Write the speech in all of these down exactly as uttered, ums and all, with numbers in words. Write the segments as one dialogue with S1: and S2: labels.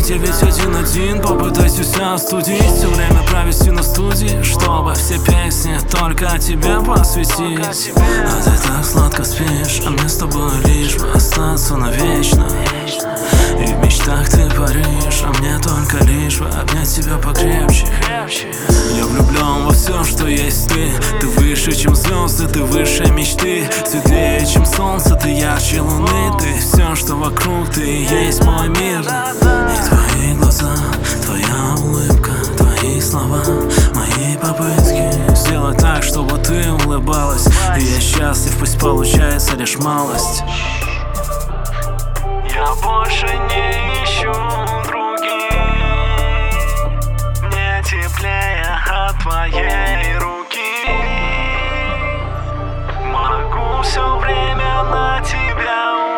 S1: девять один один. Попытайся себя остудить, все время провести на студии, чтобы все песни только тебе посвятить. А ты так сладко спишь, а мне с тобой лишь бы остаться навечно. И в мечтах ты паришь, а мне только лишь бы обнять тебя покрепче. Я влюблен во все, что есть ты. Ты выше, чем звезды, ты выше мечты. Светлее, чем солнце, ты ярче луны. Ты все, что вокруг, ты и есть мой мир. И твои глаза, твоя улыбка, твои слова, мои попытки сделать так, чтобы ты улыбалась. И я счастлив, пусть получается лишь малость. Я больше не ищу других, мне теплее от твоей руки. Могу все время на тебя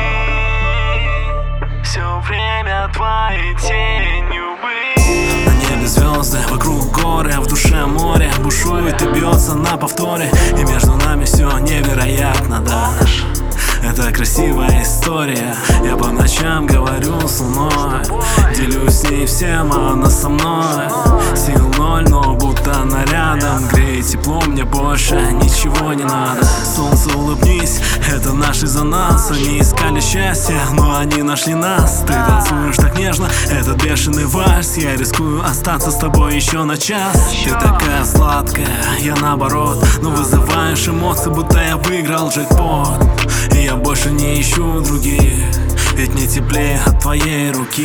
S1: убить, все время твоей тенью быть. На небе звезды, вокруг горы, а в душе море бушует и бьется на повторе. И между нами все невероятно, да. Это красивая история. Я по ночам говорю с луной, делюсь с ней всем, а она со мной. Сил ноль, но будто она рядом. Греет тепло, мне больше ничего не надо. Солнце, улыбнись, это наш из-за нас. Они искали счастье, но они нашли нас. Ты танцуешь так нежно, этот бешеный вальс. Я рискую остаться с тобой еще на час. Ты такая сладкая, я наоборот, но вызываешь эмоции, будто я выиграл джекпот. И я больше не ищу других, ведь мне теплее от твоей руки.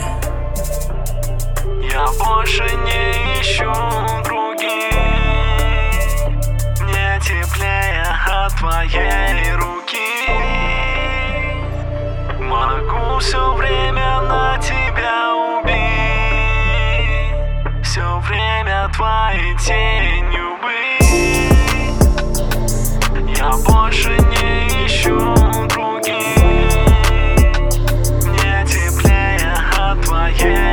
S1: Я больше не ищу других, мне теплее от твоей руки. Могу все время на тебя убить, все время твоей тенью быть. Я больше не ищу других, мне теплее от твоей.